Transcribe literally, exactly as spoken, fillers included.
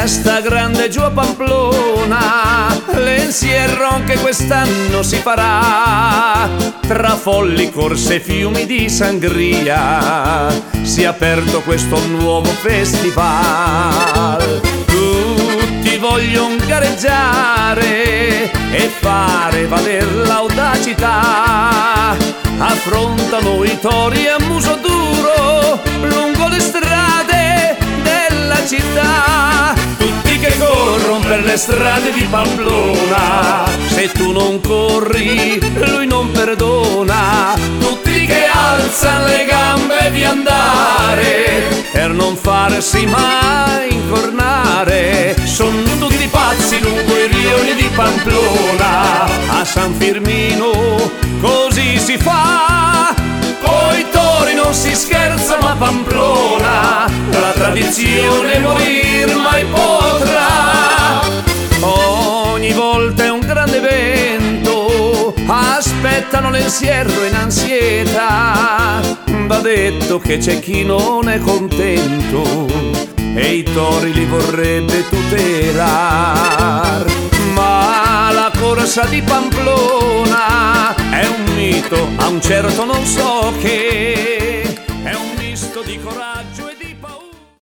festa grande giù a Pamplona, l'ensierro anche quest'anno si farà. Tra folli corse e fiumi di sangria si è aperto questo nuovo festival. Tutti vogliono gareggiare e fare valer l'audacità. Affrontano i tori a muso duro lungo le strade della città. Tutti che corrono per le strade di Pamplona, se tu non corri lui non perdona. Tutti che alzano le gambe di andare per non farsi mai incornare. Sono tutti pazzi lungo i rioni di Pamplona. A San Firmino così si fa, coi tori non si scherza ma Pamplona la tradizione morir mai potrà. Ogni volta è un grande evento, aspettano l'ensierro in ansietà. Va detto che c'è chi non è contento e i tori li vorrebbe tutelar. Ma la corsa di Pamplona è un mito, a un certo non so che, è un misto di coraggio e